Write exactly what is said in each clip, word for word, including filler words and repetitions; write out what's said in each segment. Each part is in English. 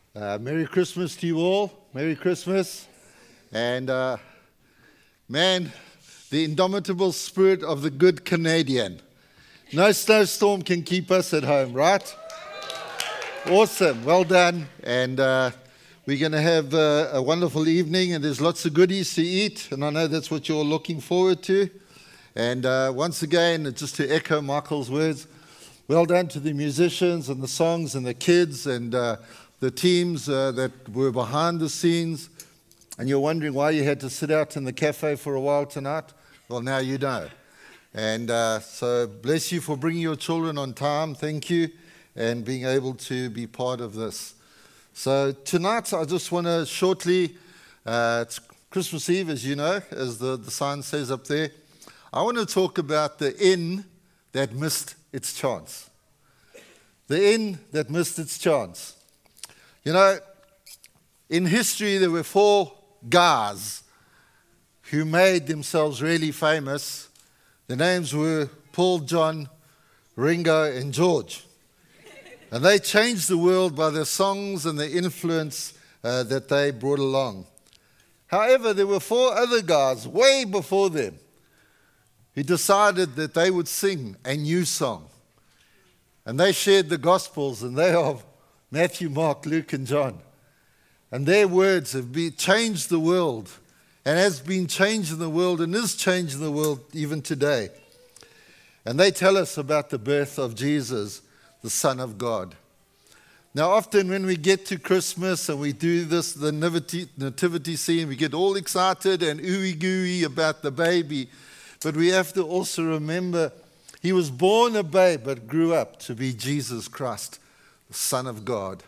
Uh, Merry Christmas to you all. Merry Christmas. And uh, man, the indomitable spirit of the good Canadian. No snowstorm can keep us at home, right? Awesome. Well done. And uh, we're going to have uh, a wonderful evening, and there's lots of goodies to eat. And I know that's what you're all looking forward to. And uh, once again, just to echo Michael's words, well done to the musicians and the songs and the kids and uh, the teams uh, that were behind the scenes. And you're wondering why you had to sit out in the cafe for a while tonight? Well, now you know. And uh, so bless you for bringing your children on time. Thank you. And being able to be part of this. So tonight I just want to shortly, uh, it's Christmas Eve, as you know, as the, the sign says up there. I want to talk about the inn that missed its chance. The inn that missed its chance. You know, in history there were four guys who made themselves really famous. The names were Paul, John, Ringo, and George. And they changed the world by their songs and the influence uh, that they brought along. However, there were four other guys way before them who decided that they would sing a new song. And they shared the Gospels, and they are Matthew, Mark, Luke, and John. And their words have been, changed the world, and has been changing the world, and is changing the world even today. And they tell us about the birth of Jesus, the Son of God. Now, often when we get to Christmas and we do this, the nativity, nativity scene, we get all excited and ooey-gooey about the baby. But we have to also remember he was born a babe, but grew up to be Jesus Christ, the Son of God.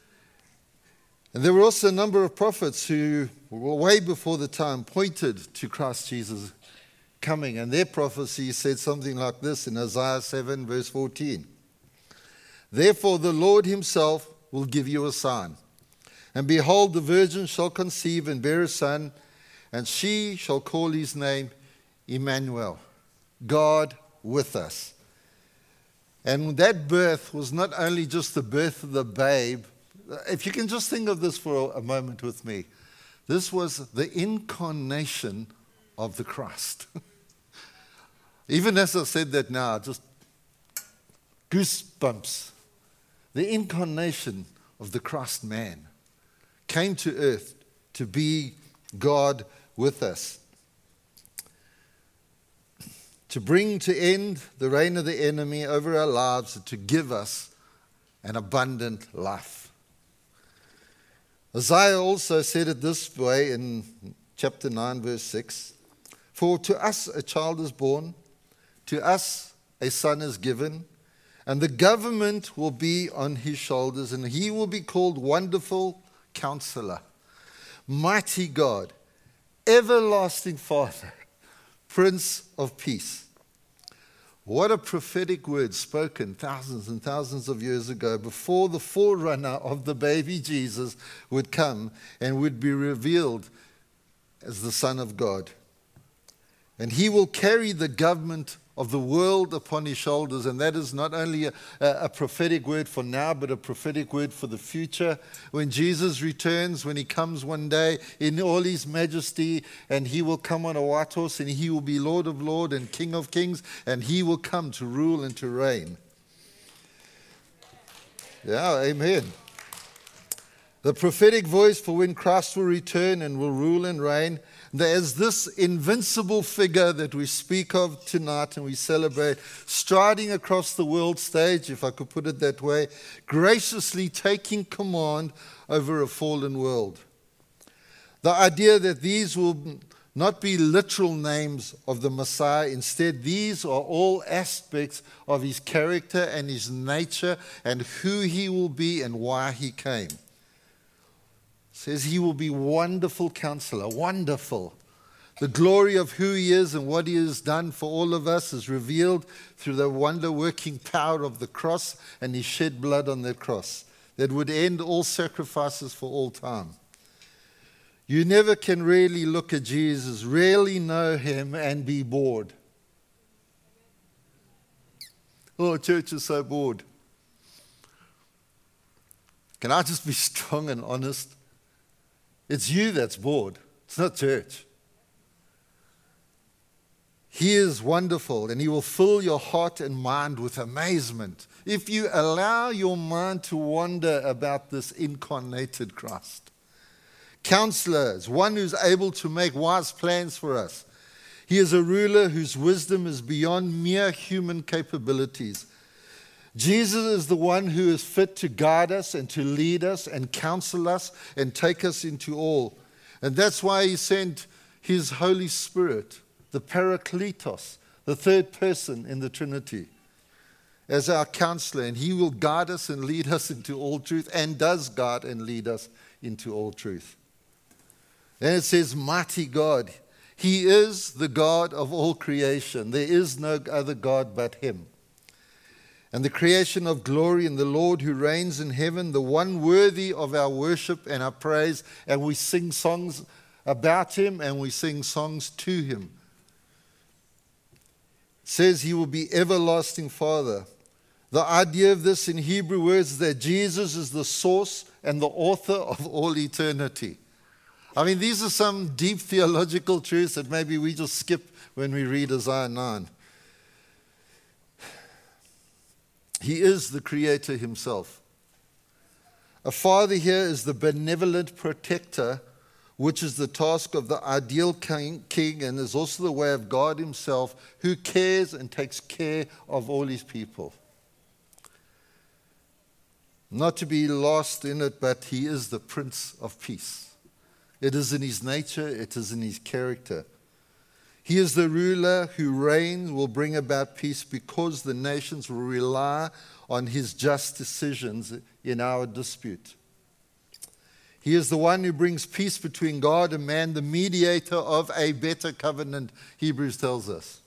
And there were also a number of prophets who were way before the time pointed to Christ Jesus coming. And their prophecy said something like this in Isaiah seven, verse fourteen. Therefore the Lord himself will give you a sign. And behold, the virgin shall conceive and bear a son, and she shall call his name Emmanuel, God with us. And that birth was not only just the birth of the babe. If you can just think of this for a moment with me. This was the incarnation of the Christ. Even as I said that now, just goosebumps. The incarnation of the Christ man came to earth to be God with us. To bring to end the reign of the enemy over our lives, and to give us an abundant life. Isaiah also said it this way in chapter nine, verse six. For to us a child is born, to us a son is given, and the government will be on his shoulders, and he will be called Wonderful Counselor, Mighty God, Everlasting Father, Prince of Peace. What a prophetic word spoken thousands and thousands of years ago, before the forerunner of the baby Jesus would come and would be revealed as the Son of God. And he will carry the government of the world upon his shoulders. And that is not only a, a prophetic word for now, but a prophetic word for the future. When Jesus returns, when he comes one day in all his majesty, and he will come on a white horse, and he will be Lord of Lords and King of Kings, and he will come to rule and to reign. Yeah, amen. The prophetic voice for when Christ will return and will rule and reign. There's this invincible figure that we speak of tonight and we celebrate, striding across the world stage, if I could put it that way, graciously taking command over a fallen world. The idea that these will not be literal names of the Messiah. Instead, these are all aspects of his character and his nature and who he will be and why he came. Says he will be Wonderful Counselor, wonderful. The glory of who he is and what he has done for all of us is revealed through the wonder-working power of the cross and his shed blood on that cross that would end all sacrifices for all time. You never can really look at Jesus, really know him, and be bored. Oh, church is so bored. Can I just be strong and honest? It's you that's bored. It's not church. He is wonderful, and he will fill your heart and mind with amazement if you allow your mind to wander about this incarnated Christ. Counselor is one who's able to make wise plans for us. He is a ruler whose wisdom is beyond mere human capabilities. Jesus is the one who is fit to guide us and to lead us and counsel us and take us into all. And that's why he sent his Holy Spirit, the Parakletos, the third person in the Trinity, as our counselor. And he will guide us and lead us into all truth, and does guide and lead us into all truth. And it says, mighty God. He is the God of all creation. There is no other God but him. And the creation of glory, and the Lord who reigns in heaven, the one worthy of our worship and our praise. And we sing songs about him, and we sing songs to him. It says he will be everlasting Father. The idea of this in Hebrew words is that Jesus is the source and the author of all eternity. I mean, these are some deep theological truths that maybe we just skip when we read Isaiah nine. He is the creator himself. A father here is the benevolent protector, which is the task of the ideal king, king and is also the way of God himself, who cares and takes care of all his people. Not to be lost in it, but he is the Prince of Peace. It is in his nature, it is in his character. He is the ruler who reigns, will bring about peace because the nations will rely on his just decisions in our dispute. He is the one who brings peace between God and man, the mediator of a better covenant, Hebrews tells us.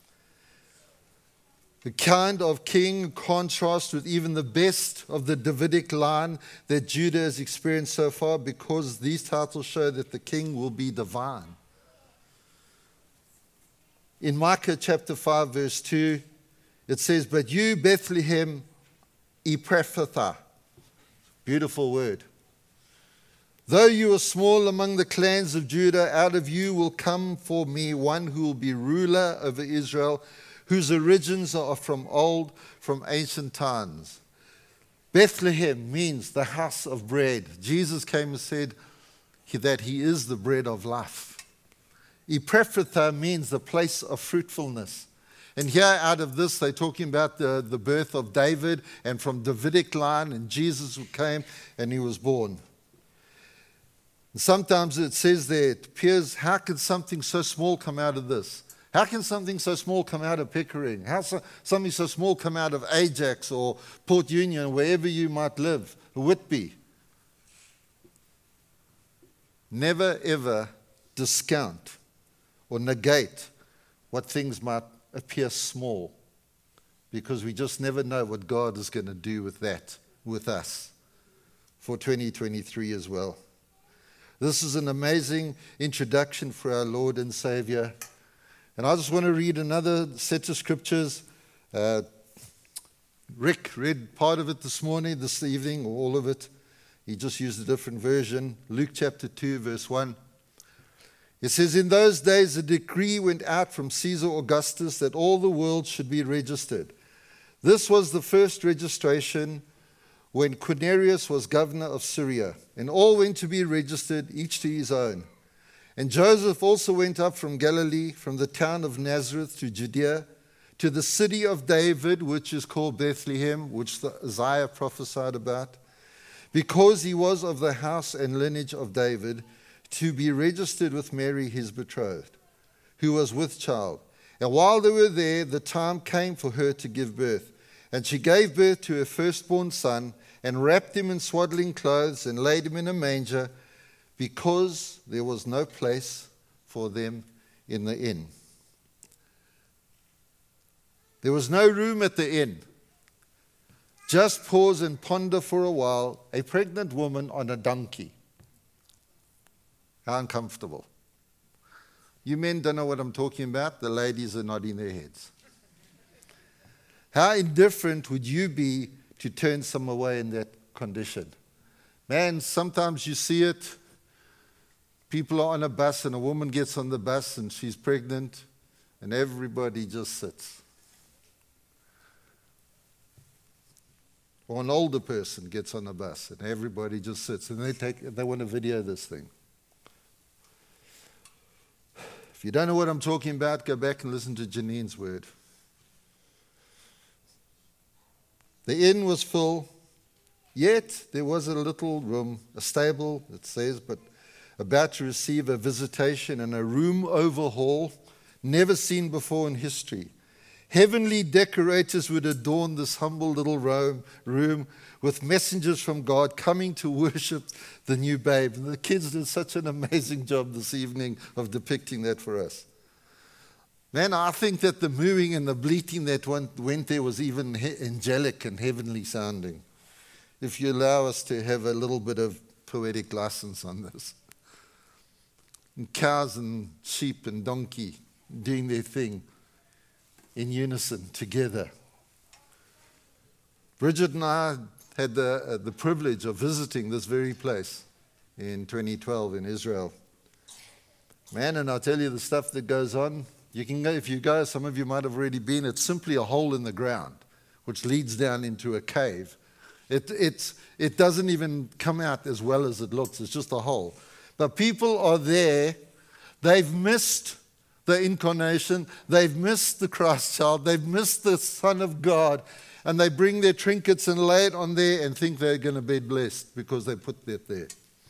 The kind of king contrasts with even the best of the Davidic line that Judah has experienced so far, because these titles show that the king will be divine. In Micah chapter five, verse two, it says, but you, Bethlehem Ephrathah, beautiful word. Though you are small among the clans of Judah, out of you will come for me one who will be ruler over Israel, whose origins are from old, from ancient times. Bethlehem means the house of bread. Jesus came and said that he is the bread of life. Ephrathah means the place of fruitfulness. And here out of this, they're talking about the, the birth of David, and from Davidic line, and Jesus came and he was born. And sometimes it says there, it appears, how can something so small come out of this? How can something so small come out of Pickering? How so, something so small come out of Ajax or Port Union, wherever you might live, Whitby? Never ever discount or negate what things might appear small, because we just never know what God is going to do with that, with us, for twenty twenty-three as well. This is an amazing introduction for our Lord and Savior. And I just want to read another set of scriptures. Uh, Rick read part of it this morning, this evening, or all of it. He just used a different version. Luke chapter two, verse one. It says, in those days a decree went out from Caesar Augustus that all the world should be registered. This was the first registration when Quirinius was governor of Syria. And all went to be registered, each to his own. And Joseph also went up from Galilee, from the town of Nazareth to Judea, to the city of David, which is called Bethlehem, which Isaiah prophesied about, because he was of the house and lineage of David, to be registered with Mary, his betrothed, who was with child. And while they were there, the time came for her to give birth. And she gave birth to her firstborn son, and wrapped him in swaddling clothes, and laid him in a manger, because there was no place for them in the inn. There was no room at the inn. Just pause and ponder for a while. A pregnant woman on a donkey. How uncomfortable. You men don't know what I'm talking about. The ladies are nodding their heads. How indifferent would you be to turn some away in that condition? Man, sometimes you see it. People are on a bus and a woman gets on the bus and she's pregnant and everybody just sits. Or an older person gets on a bus and everybody just sits and they take they want to video this thing. If you don't know what I'm talking about, go back and listen to Janine's word. The inn was full, yet there was a little room, a stable, it says, but about to receive a visitation and a room overhaul never seen before in history. Heavenly decorators would adorn this humble little room with messengers from God coming to worship the new babe. And the kids did such an amazing job this evening of depicting that for us. Man, I think that the mooing and the bleating that went there was even angelic and heavenly sounding. If you allow us to have a little bit of poetic license on this. And cows and sheep and donkey doing their thing in unison together. Bridget and I had the, uh, the privilege of visiting this very place in twenty twelve in Israel. Man, and I'll tell you the stuff that goes on. You can go, if you go, some of you might have already been, it's simply a hole in the ground which leads down into a cave. It, it's, it doesn't even come out as well as it looks, it's just a hole. But people are there, they've missed the incarnation, they've missed the Christ child, they've missed the Son of God, and they bring their trinkets and lay it on there and think they're going to be blessed because they put that there.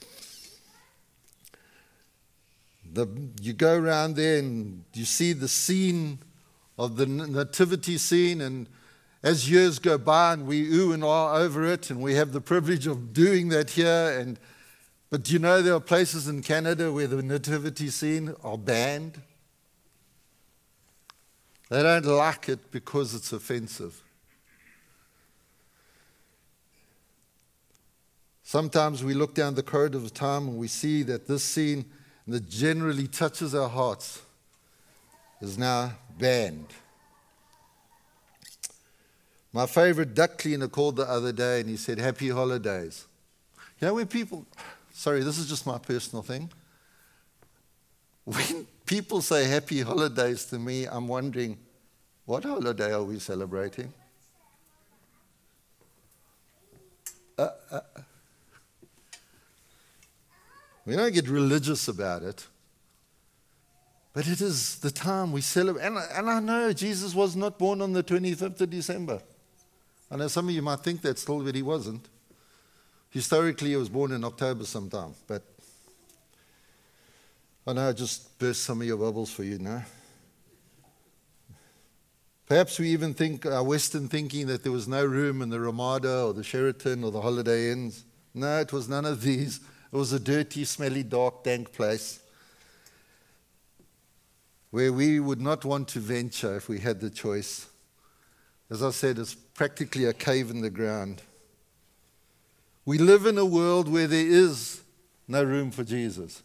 The, you go around there and you see the scene of the nativity scene, and as years go by and we ooh and ah over it, and we have the privilege of doing that here, and but do you know there are places in Canada where the nativity scene are banned? They don't like it because it's offensive. Sometimes we look down the corridor of time and we see that this scene that generally touches our hearts is now banned. My favorite duck cleaner called the other day and he said, "Happy holidays." You know, when people, sorry, this is just my personal thing. When people say happy holidays to me, I'm wondering, what holiday are we celebrating? Uh, uh, we don't get religious about it, but it is the time we celebrate. And, and I know Jesus was not born on the twenty-fifth of December. I know some of you might think that still, but he wasn't. Historically, he was born in October sometime, but I know I just burst some of your bubbles for you now. Perhaps we even think, our Western thinking, that there was no room in the Ramada or the Sheraton or the Holiday Inns. No, it was none of these. It was a dirty, smelly, dark, dank place where we would not want to venture if we had the choice. As I said, it's practically a cave in the ground. We live in a world where there is no room for Jesus.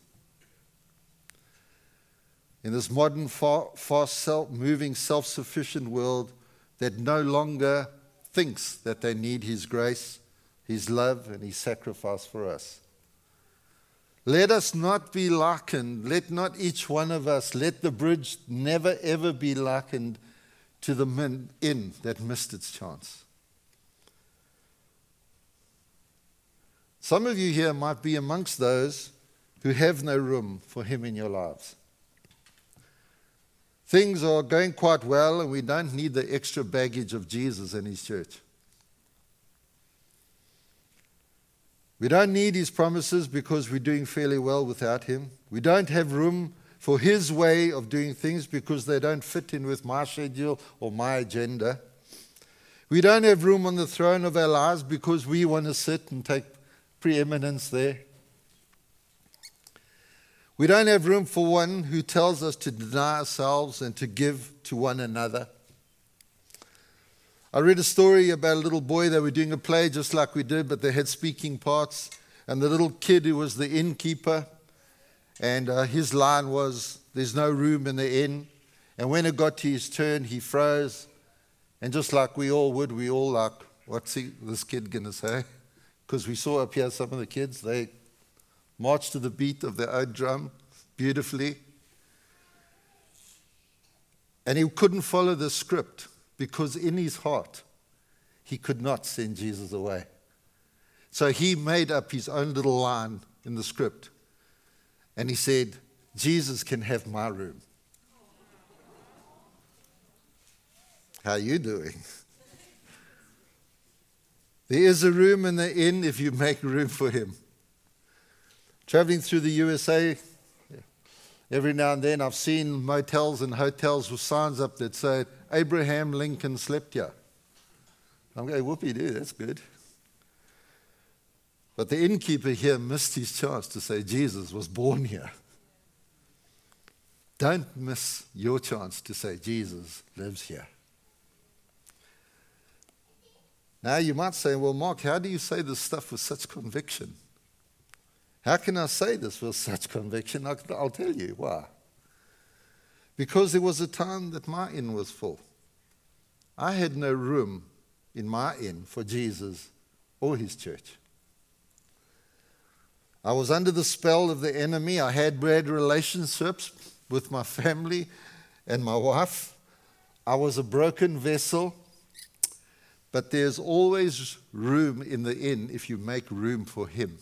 In this modern, fast, self-moving, self-sufficient world that no longer thinks that they need His grace, His love, and His sacrifice for us. Let us not be likened, let not each one of us, let the bridge never ever be likened to the inn that missed its chance. Some of you here might be amongst those who have no room for Him in your lives. Things are going quite well, and we don't need the extra baggage of Jesus and His church. We don't need His promises because we're doing fairly well without Him. We don't have room for His way of doing things because they don't fit in with my schedule or my agenda. We don't have room on the throne of our lives because we want to sit and take preeminence there. We don't have room for one who tells us to deny ourselves and to give to one another. I read a story about a little boy. They were doing a play just like we did, but they had speaking parts. And the little kid who was the innkeeper, and uh, his line was, "There's no room in the inn." And when it got to his turn, he froze. And just like we all would, we all like, what's he, this kid going to say? because we saw up here some of the kids, they marched to the beat of their own drum beautifully. And he couldn't follow the script because in his heart, he could not send Jesus away. So he made up his own little line in the script. And he said, Jesus can have my room. How are you doing? There is a room in the inn if you make room for him. Traveling through the U S A, every now and then I've seen motels and hotels with signs up that say, Abraham Lincoln slept here. I'm going, whoopee-doo, that's good. But the innkeeper here missed his chance to say Jesus was born here. Don't miss your chance to say Jesus lives here. Now you might say, well, Mark, how do you say this stuff with such conviction? How can I say this with such conviction? I'll, I'll tell you why. Because there was a time that my inn was full. I had no room in my inn for Jesus or his church. I was under the spell of the enemy. I had bad relationships with my family and my wife. I was a broken vessel. But there's always room in the inn if you make room for him.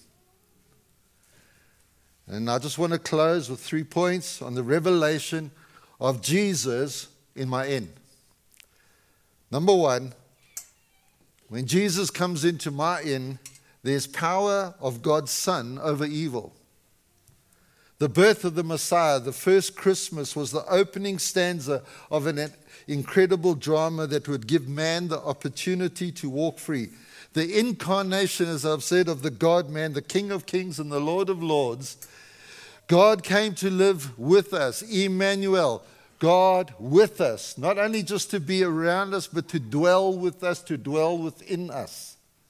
And I just want to close with three points on the revelation of Jesus in my inn. Number one, when Jesus comes into my inn, there's power of God's Son over evil. The birth of the Messiah, the first Christmas, was the opening stanza of an incredible drama that would give man the opportunity to walk free. The incarnation, as I've said, of the God-man, the King of Kings and the Lord of Lords. God came to live with us, Emmanuel, God with us, not only just to be around us, but to dwell with us, to dwell within us.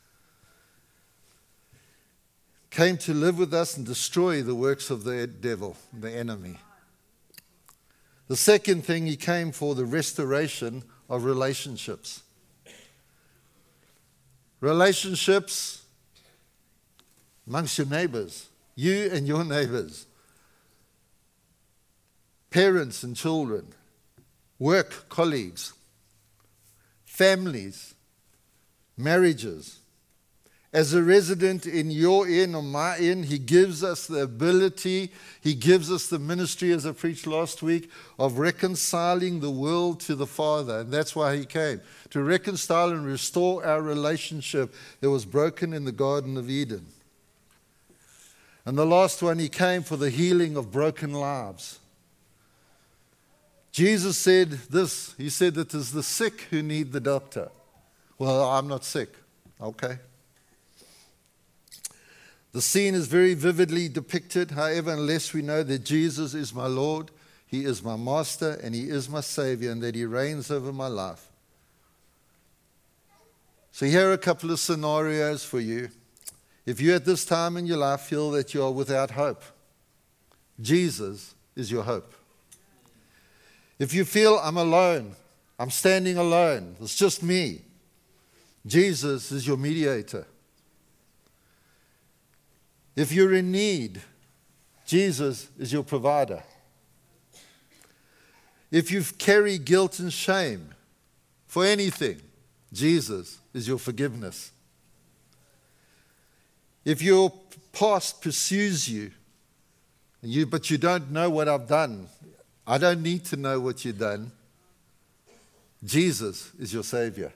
Came to live with us and destroy the works of the devil, the enemy. The second thing, he came for the restoration of relationships. Relationships amongst your neighbors, you and your neighbors, parents and children, work colleagues, families, marriages. As a resident in your inn or my inn, he gives us the ability, he gives us the ministry, as I preached last week, of reconciling the world to the Father. And that's why he came, to reconcile and restore our relationship that was broken in the Garden of Eden. And the last one, he came for the healing of broken lives. Jesus said this, he said that it is the sick who need the doctor. Well, I'm not sick. Okay. The scene is very vividly depicted. However, unless we know that Jesus is my Lord, he is my Master, and he is my Savior, and that he reigns over my life. So here are a couple of scenarios for you. If you at this time in your life feel that you are without hope, Jesus is your hope. If you feel I'm alone, I'm standing alone, it's just me, Jesus is your mediator. If you're in need, Jesus is your provider. If you carry guilt and shame for anything, Jesus is your forgiveness. If your past pursues you, you, but you don't know what I've done, I don't need to know what you've done, Jesus is your Savior.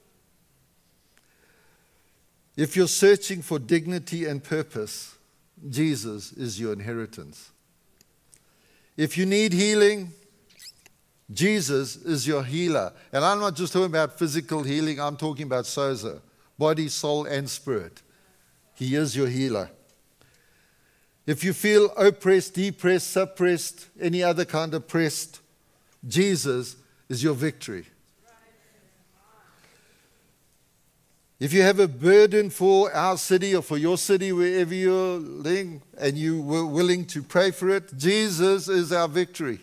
If you're searching for dignity and purpose, Jesus is your inheritance. If you need healing, Jesus is your healer. And I'm not just talking about physical healing, I'm talking about sozo, body, soul, and spirit. He is your healer. If you feel oppressed, depressed, suppressed, any other kind of pressed, Jesus is your victory. If you have a burden for our city or for your city, wherever you're living, and you were willing to pray for it, Jesus is our victory.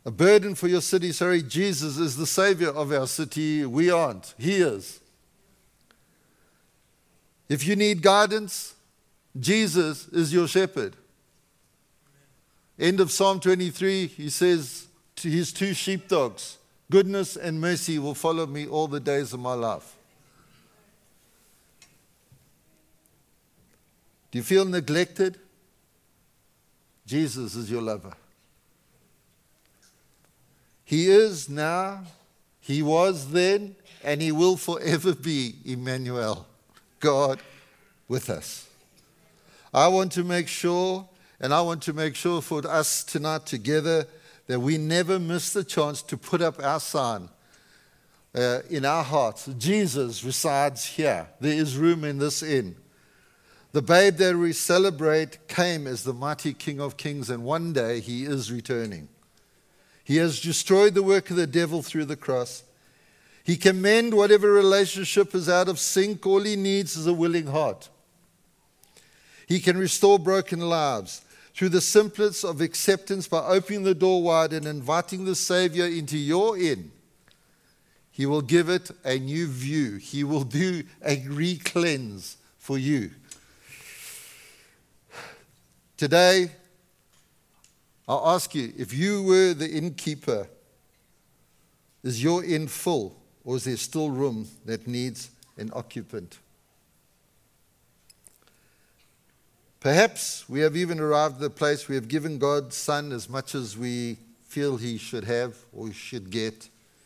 A burden for your city. Sorry, Jesus is the Savior of our city. We aren't. He is. If you need guidance, Jesus is your shepherd. End of Psalm twenty-three, he says to his two sheepdogs, goodness and mercy will follow me all the days of my life. Do you feel neglected? Jesus is your lover. He is now, he was then, and he will forever be Emmanuel, God with us. I want to make sure, and I want to make sure for us tonight together, that we never miss the chance to put up our sign uh, in our hearts. Jesus resides here. There is room in this inn. The babe that we celebrate came as the mighty King of Kings, and one day he is returning. He has destroyed the work of the devil through the cross. He can mend whatever relationship is out of sync. All he needs is a willing heart. He can restore broken lives through the simplest of acceptance by opening the door wide and inviting the Savior into your inn. He will give it a new view. He will do a re-cleanse for you. Today, I'll ask you, if you were the innkeeper, is your inn full, or is there still room that needs an occupant? Perhaps we have even arrived at a place we have given God's Son as much as we feel he should have or should get.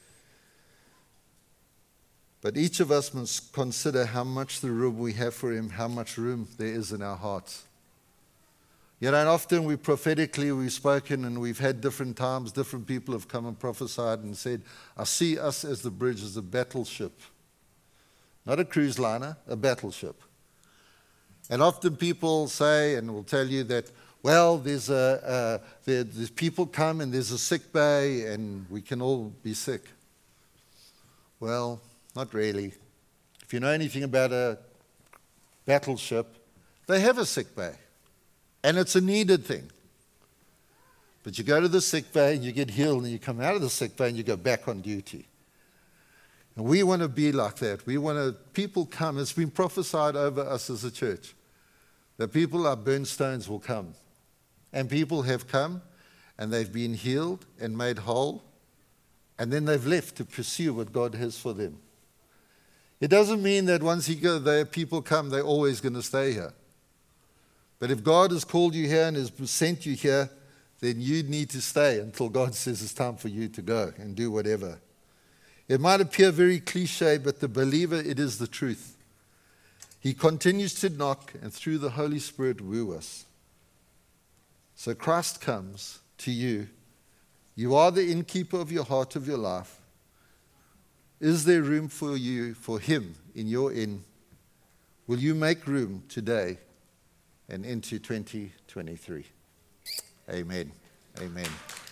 But each of us must consider how much the room we have for him, how much room there is in our hearts. You know, and often we prophetically, we've spoken and we've had different times, different people have come and prophesied and said, I see us as the bridge, as a battleship. Not a cruise liner, a battleship. And often people say and will tell you that, well, there's a, uh, there, there's people come and there's a sick bay and we can all be sick. Well, not really. If you know anything about a battleship, they have a sick bay. And it's a needed thing. But you go to the sick bay and you get healed and you come out of the sick bay and you go back on duty. And we want to be like that. We want to, people come, it's been prophesied over us as a church, that people like burnt stones will come. And people have come and they've been healed and made whole. And then they've left to pursue what God has for them. It doesn't mean that once he go, there, people come, they're always going to stay here. But if God has called you here and has sent you here, then you need to stay until God says it's time for you to go and do whatever. It might appear very cliche, but the believer, it is the truth. He continues to knock and through the Holy Spirit woo us. So Christ comes to you. You are the innkeeper of your heart, of your life. Is there room for you, for him in your inn? Will you make room today and into twenty twenty-three? Amen. Amen.